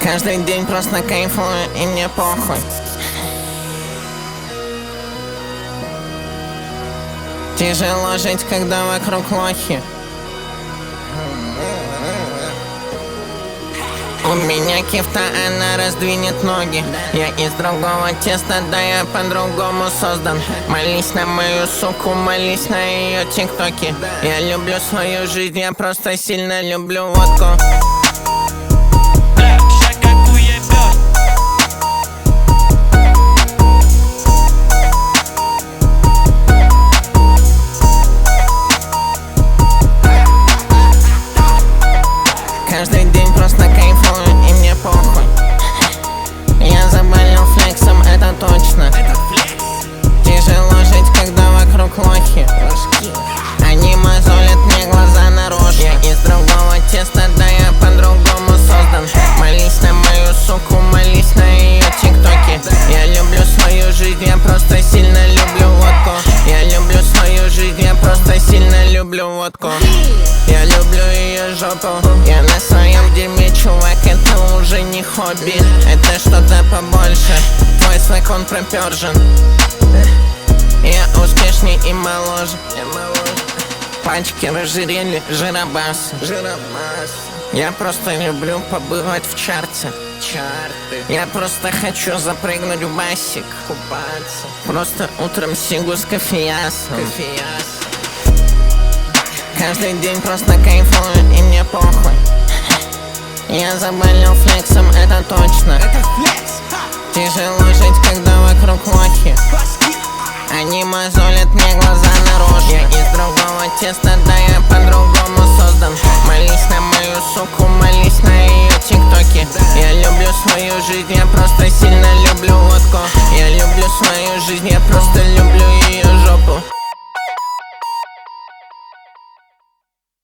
Каждый день просто кайфую, и мне похуй. Тяжело жить, когда вокруг лохи. У меня кифта, она раздвинет ноги. Я из другого теста, да я по-другому создан. Молись на мою суку, молись на ее тиктоки. Я люблю свою жизнь, я просто сильно люблю водку. Каждый день просто кайфую, и мне похуй. Я заболел флексом, это точно. Тяжело жить, когда вокруг лохи. Они мозолят мне глаза наружу. Я из другого теста, да я по-другому создан. Молись на мою суку, молись на ее тиктоки. Я люблю свою жизнь, я просто сильно люблю водку. Я люблю свою жизнь, я просто сильно люблю водку. Я люблю ее жопу, я на своем дерьме, чувак, это уже не хобби. Это что-то побольше, твой свек он пропержен. Я успешней и моложе. Пачки разжирели, жиробасы. Я просто люблю побывать в чарте. Я просто хочу запрыгнуть в басик, купаться. Просто утром сигу с кофеясом. Каждый день просто кайфую, и мне похуй. Я заболел флексом, это точно. Тяжело жить, когда вокруг лохи. Они мозолят мне глаза наружу. Я из другого теста, да я по-другому создан. Молись на мою суку, молись на ее тиктоки. Я люблю свою жизнь, я просто сильно люблю водку. Я люблю свою жизнь, я просто